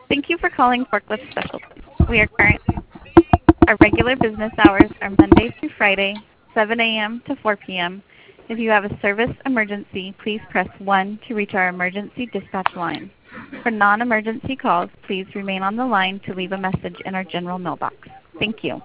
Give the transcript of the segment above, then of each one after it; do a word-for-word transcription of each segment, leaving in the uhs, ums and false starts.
Thank you for calling Forklift Specialties. We are current. Our regular business hours are Monday through Friday, seven a m to four p m If you have a service emergency, please press one to reach our emergency dispatch line. For non-emergency calls, please remain on the line to leave a message in our general mailbox. Thank you.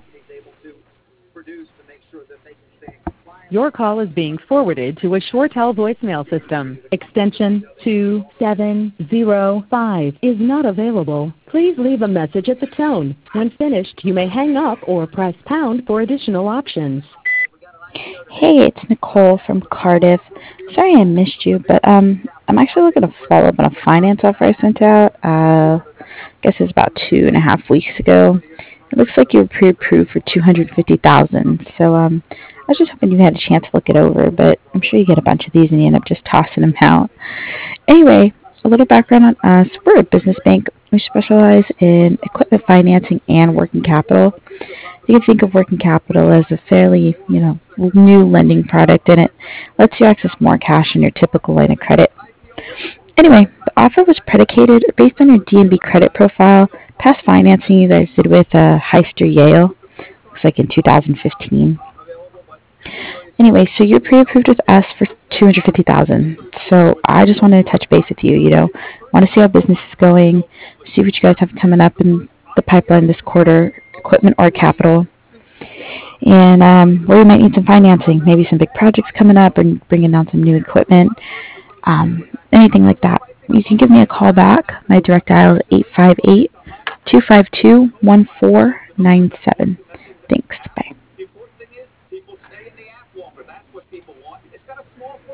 Your call is being forwarded to a ShoreTel voicemail system. Extension two seven zero five is not available. Please leave a message at the tone. When finished, you may hang up or press pound for additional options. Hey, it's Nicole from Cardiff. Sorry I missed you, but um, I'm actually looking to follow up on a finance offer I sent out. Uh, I guess it's about two and a half weeks ago. It looks like you were pre-approved for two hundred fifty thousand dollars. So um, I was just hoping you had a chance to look it over, but I'm sure you get a bunch of these and you end up just tossing them out. Anyway, a little background on us. We're a business bank. We specialize in equipment financing and working capital. You can think of working capital as a fairly, you know, new lending product, and it lets you access more cash than your typical line of credit. Anyway, the offer was predicated based on your D and B credit profile, past financing you guys did with uh, Heister Yale, looks like in two thousand fifteen. Anyway, so you're pre-approved with us for two hundred fifty thousand dollars. So I just wanted to touch base with you, you know, want to see how business is going, see what you guys have coming up in the pipeline this quarter, equipment or capital, and um, where you might need some financing, maybe some big projects coming up and bringing down some new equipment, um, anything like that. You can give me a call back. My direct dial is eight five eight, two five two, one four nine seven. Thanks. Bye.